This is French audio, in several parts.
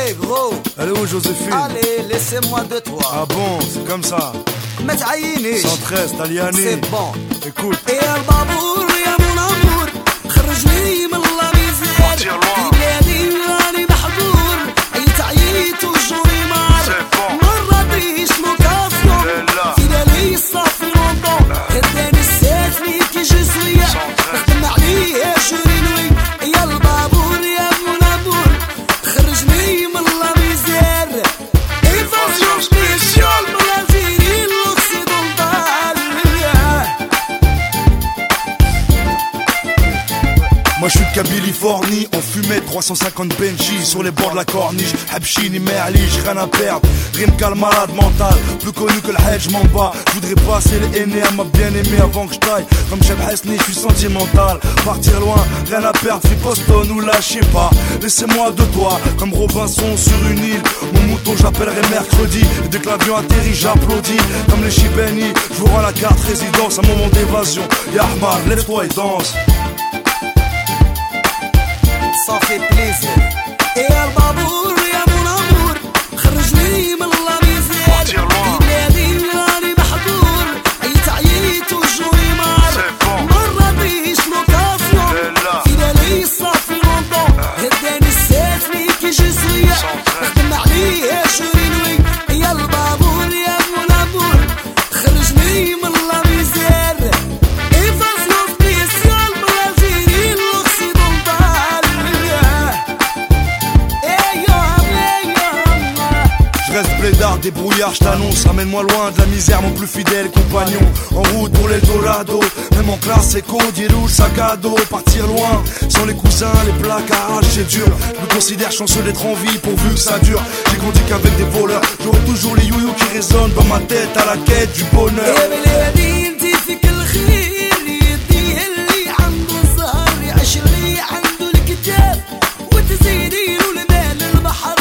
Hey gros. Elle est où Joséphine? Allez, laissez-moi de toi. Ah bon, c'est comme ça. ما تعينيش 113 Taliani. C'est bon. Écoute. يا البابور يا mon amour خرجني من الله ميزان في بلادي راني محظور عييت وجوني مار ما راضيش لوكاسيون في بالي صافي لونطون هداني الساتني كي جو سويا نخدم عليه جورينوي يا البابور يا mon amour خرجني من الله ميزان ايفازيون سبيسيال من الجيري l'occidental. Moi je suis de Californie, on fumait 350 Benji sur les bords de la corniche. Habchini, Merlich, rien à perdre. Rimka le malade mental, plus connu que le Hedge m'en bats. Je voudrais passer les aînés à ma bien-aimée avant que je taille. Comme Cheb Hesni, je suis sentimental. Partir loin, rien à perdre, puis Boston ou là, je sais pas. Laissez-moi de toi, comme Robinson sur une île. Mon mouton j'appellerai mercredi. Et dès que l'avion atterrit, j'applaudis. Comme les Chibeni, je vous rends la carte résidence, un moment d'évasion. Yahmar, lève-toi et danse. Ça fait plaisir. يا البابور يا mon amour خرجني من الله ميزان في بلادي راني محظور عييت وجوني مار ما راضيش لوكاسيون في بالي صافي لونطون هداني الساتني كي جو سويا نخدم عليه جورينوي يا البابور يا mon amour خرجني من الله ميزان ايفازيون سبيسيال من الجيري l'occidental. Je reste blédard, débrouillard, je t'annonce. Ramène-moi loin de la misère, mon plus fidèle compagnon. En route pour l'Eldorado, même en classe éco, rouge, sac à dos. Partir loin, sans les cousins, les placards, c'est dur. Je me considère chanceux d'être en vie pourvu que ça dure. J'ai grandi qu'avec des voleurs, j'aurai toujours les youyous qui résonnent dans ma tête à la quête du bonheur. يا بلادي انتي فيك الخير يدي اللي عنده الزهر يعيش اللي عنده الكتاب وتزيدي له المال البحر.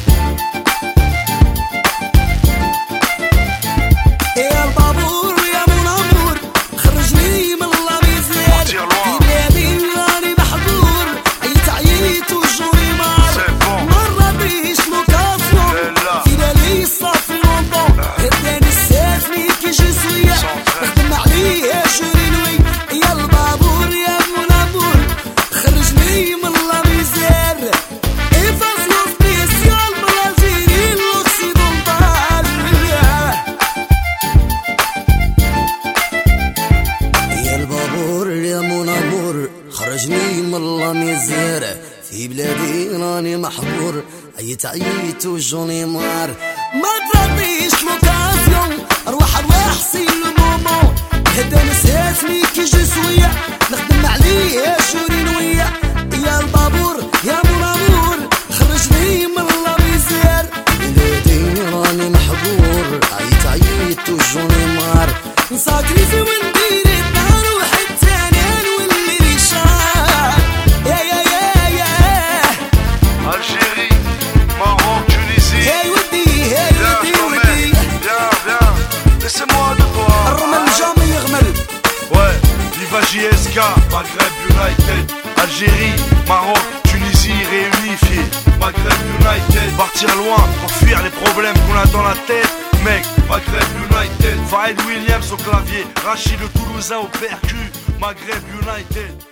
يا البابور يا mon amour خرجني من الله ميزان في بلادي راني محظور عييت وجوني مار ما راضيش لوكاسيون في بالي صافي لونطون هداني الساتني كي جو سويا نخدم عليه جورينوي يا البابور يا mon amour خرجني من الله ميزان ايفازيون سبيسيال من الجيري l'occidental. يا البابور يا mon amour خرجني من الله ميزان في بلادي راني محظور عييت وجوني مار ما تراضيش لوكازيون ارواح سي المومون هداني ساتني كي جو سويا نخدم عليه جورينويا يا البابور يا mon amour خرجني من الله ميزان بلادي راني محظور عييت وجوني مار نساكريفي وندير الدار واحد تاني نولي ريشان. Algérie, Maroc, Tunisie. هاي ودي ودي Viens, laissez-moi de toi. الرمل جامي يغمل. Ouais, Viva JSK, Maghreb United. Algérie, Maroc, Tunisie réunifiés. Maghreb United. Partir loin pour fuir les problèmes qu'on a dans la tête. Mec, Maghreb United. Faïd Williams au clavier. Rachid le Toulousain au percu. Maghreb United.